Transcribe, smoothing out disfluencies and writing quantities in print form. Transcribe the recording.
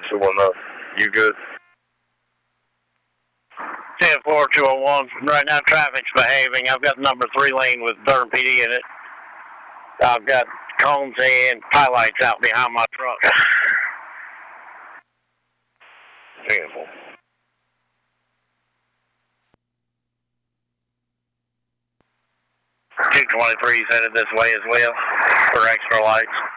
210. You good? 10-4-201. Right now, traffic's behaving. I've got number 3 lane with Durham PD in it. I've got cones and highlights out behind my truck. 10-4. Two 23's headed this way as well for extra lights.